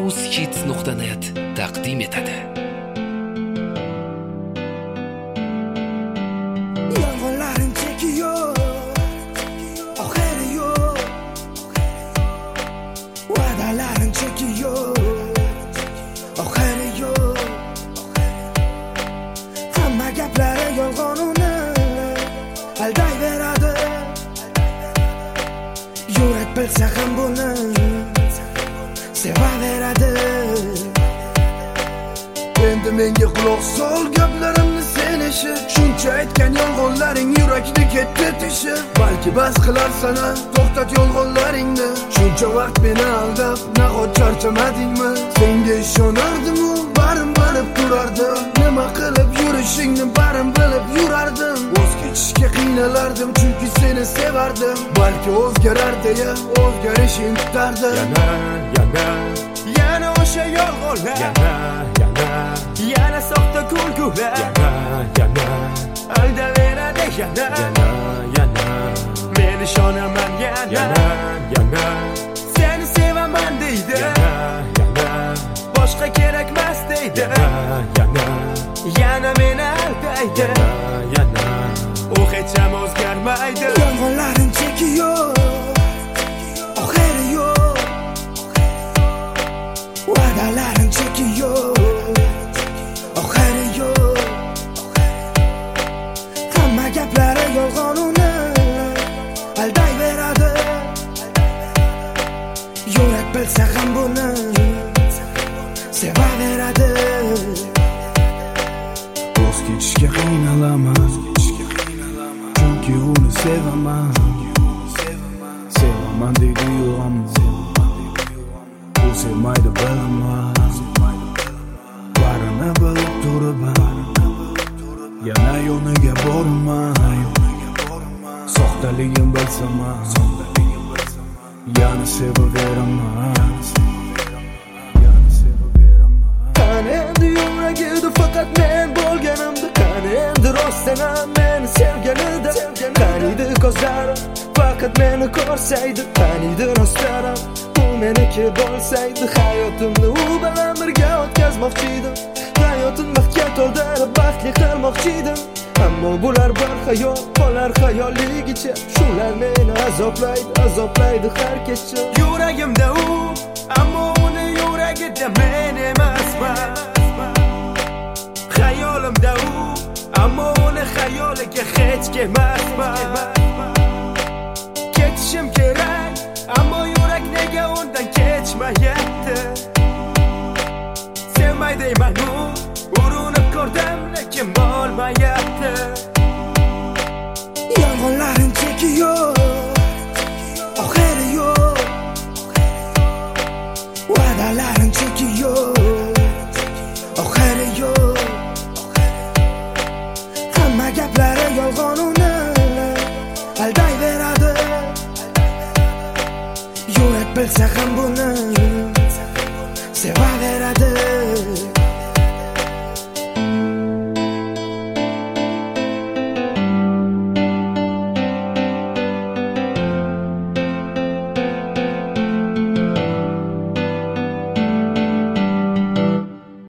uzhits.net taqdim etadi. Yolg'onlaring chekiyor, oxiri yo'q. Va'dalaring chekiyor, oxiri yo'q. Hamma gaplari yolg'on, uni aldayveradi. Yurak bilsa ham buni sevaveradi. Endi menga quloq sol, gaplarimni sen eshit. Shuncha aytgan yolg'onlaring yurakni ketdi teshib. Balki bas qilar sana, to'xtat yolg'onlaringni. Shuncha vaqt meni aldab, nahot charchamadingmi? Senga ishonardim-u, barim bilib turardim. Nima qilib yurishingni barim bilib yurardim. O'z kechishga qiynalardim, chunki seni sevardim. Balki o'zgarar deya o'zgarishing kutardim. Yana o'sha yolg'onlar, yana soxta kulgular, aldaveradi yana men ishonaman yana seni sevaman deydi, boshqa kerakmas deydi, yana meni aldaydi, u hech ham o'zgarmaydi. Yolg'onlaring chekiyor, oxiri yo'q. Va'dalaring chekiyor, oxiri yo'q. Hamma gaplari yolg'on, uni aldayveradi. Yurak bilsa ham buni sevaveradi. O'z kechishga qiynalaman, chunki uni sevaman. Sevaman deydi-yu ammo u sevmaydi, bilaman. Barini bilib turibman, yana yo'niga borman. Soxtaligim bilsam, yana sevaveraman. Qani endi yuragida faqat men bo'lganimda, qani endi rostdan ham meni sevganida, qaniydi ko'zlari faqat meni ko'rsaydi, qaniydi rostdan ham u meniki bo'lsaydi. Hayotimni u bilan birga o'tkazmoqchiydim, hayotim vaqtga to'ldirib baxtli qilmoqchiydim. Ammo bular bir xayol, qolar xayolligicha. Shular meni azoblaydi har kecha. Yuragimda u, ammo uni yuragida men emasman. Xayolimda u, ammo uni xayoliga hech kelmasman. Ketishim kerak, ammo yurak nega undan kechmayapti? Sevmay deyman, urinib ko'rdim, lekin bo'lmayapti. Yolg'onlaring chekiyor, oxiri yo'q. Va'dalaring chekiyor, oxiri yo'q. Hamma gaplari yolg'on, uni aldayveradi. Yurak bilsa ham buni